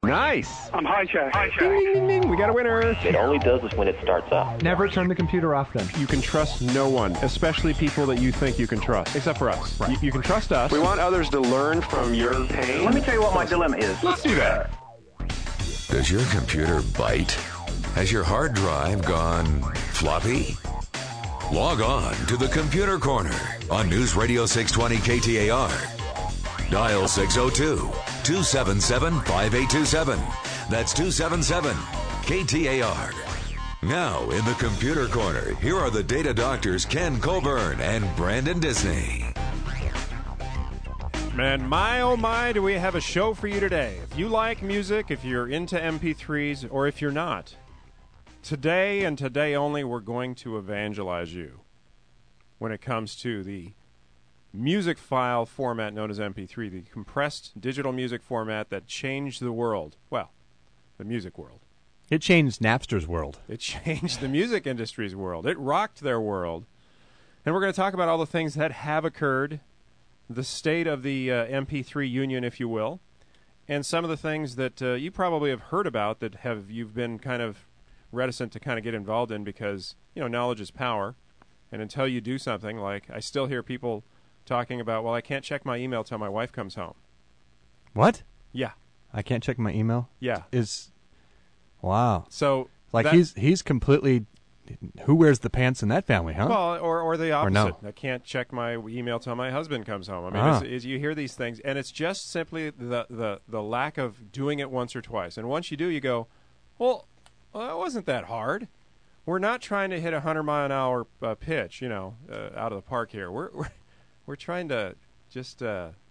Nice. I'm hijacked. Ding, ding, ding, ding. We got a winner. It only does this when it starts up. Never turn the computer off then. You can trust no one, especially people that you think you can trust, except for us. Right. You can trust us. We want others to learn from your pain. Let me tell you what my dilemma is. Let's do that. Does your computer bite? Has your hard drive gone floppy? Log on to the Computer Corner on News Radio 620 KTAR. Dial 602-277-5827. That's 277-KTAR. Now in the Computer Corner, here are the data doctors Ken Coburn and Brandon Disney. Man, my oh my, do we have a show for you today. If you like music, if you're into MP3s, or if you're not, today and today only, we're going to evangelize you when it comes to the music file format known as MP3, the compressed digital music format that changed the world. Well, the music world. It changed Napster's world. It changed the music industry's world. It rocked their world. And we're going to talk about all the things that have occurred, the state of the MP3 union, if you will, and some of the things that you probably have heard about that you've been kind of reticent to kind of get involved in because, you know, knowledge is power. And until you do something, like I still hear people talking about, well, I can't check my email till my wife comes home. What? Yeah. I can't check my email? Yeah. Wow. So like he's completely, who wears the pants in that family, huh? Well, or the opposite. Or no. I can't check my email till my husband comes home. I mean, is you hear these things, and it's just simply the lack of doing it once or twice. And once you do, you go, well, that wasn't that hard. We're not trying to hit a 100-mile-an-hour pitch, out of the park here. We're trying to just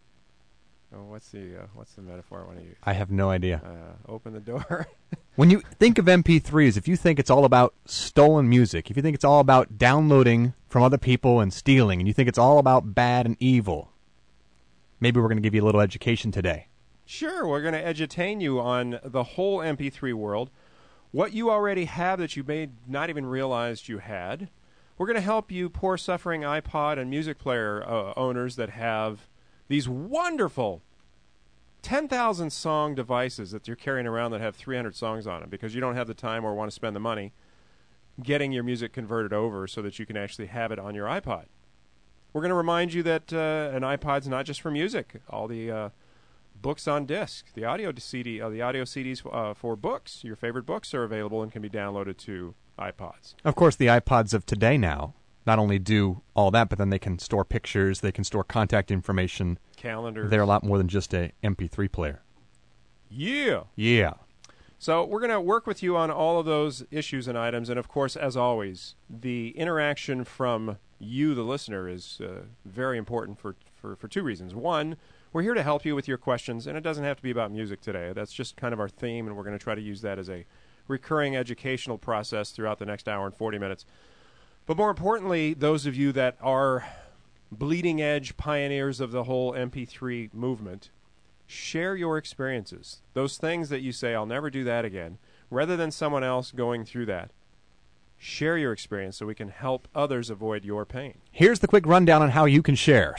what's the metaphor I want to use? I have no idea. Open the door. When you think of MP3s, if you think it's all about stolen music, if you think it's all about downloading from other people and stealing, and you think it's all about bad and evil, maybe we're going to give you a little education today. Sure, we're going to edutain you on the whole MP3 world, what you already have that you may not even realize you had. We're going to help you poor suffering iPod and music player owners that have these wonderful 10,000 song devices that you're carrying around that have 300 songs on them because you don't have the time or want to spend the money getting your music converted over so that you can actually have it on your iPod. We're going to remind you that an iPod's not just for music. All the books on disc, the audio CDs for books, your favorite books are available and can be downloaded to iPods. Of course, the iPods of today now not only do all that, but then they can store pictures, they can store contact information. Calendars. They're a lot more than just a MP3 player. Yeah. Yeah. So we're going to work with you on all of those issues and items. And, of course, as always, the interaction from you, the listener, is very important for two reasons. One, we're here to help you with your questions, and it doesn't have to be about music today. That's just kind of our theme, and we're going to try to use that as a recurring educational process throughout the next hour and 40 minutes. But more importantly, those of you that are bleeding-edge pioneers of the whole MP3 movement, share your experiences. Those things that you say, I'll never do that again, rather than someone else going through that. Share your experience so we can help others avoid your pain. Here's the quick rundown on how you can share.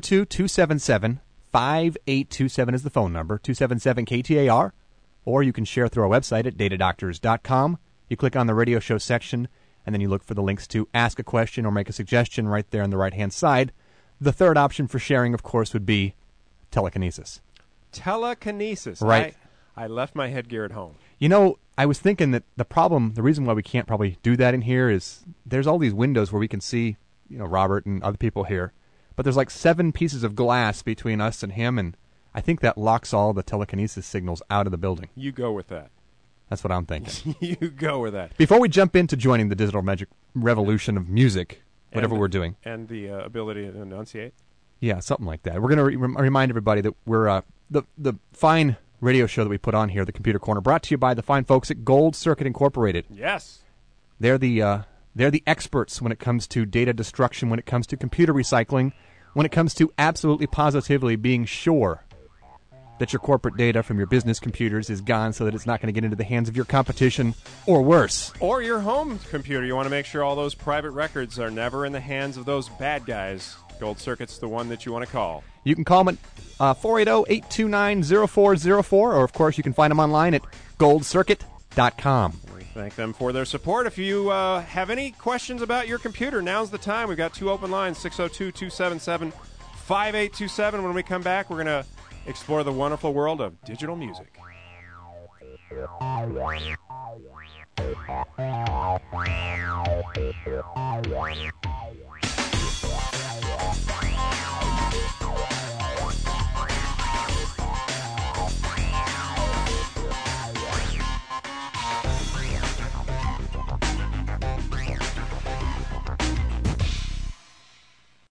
602-277-5827 is the phone number, 277-KTAR, or you can share through our website at datadoctors.com. You click on the radio show section, and then you look for the links to ask a question or make a suggestion right there on the right-hand side. The third option for sharing, of course, would be telekinesis. Telekinesis. Right. I left my headgear at home. You know, I was thinking that the reason why we can't probably do that in here is there's all these windows where we can see, Robert and other people here. But there's like 7 pieces of glass between us and him, and I think that locks all the telekinesis signals out of the building. You go with that. That's what I'm thinking. You go with that. Before we jump into joining the digital magic revolution of music, whatever we're doing. And the ability to enunciate. Yeah, something like that. We're going to remind everybody that we're the fine radio show that we put on here, the Computer Corner, brought to you by the fine folks at Gold Circuit Incorporated. Yes. They're the experts when it comes to data destruction, when it comes to computer recycling, when it comes to absolutely positively being sure that your corporate data from your business computers is gone so that it's not going to get into the hands of your competition or worse. Or your home computer. You want to make sure all those private records are never in the hands of those bad guys Gold Circuit's the one that you want to call. You can call them at 480-829-0404, or, of course, you can find them online at goldcircuit.com. We thank them for their support. If you have any questions about your computer, now's the time. We've got 2 open lines, 602-277-5827. When we come back, we're going to explore the wonderful world of digital music.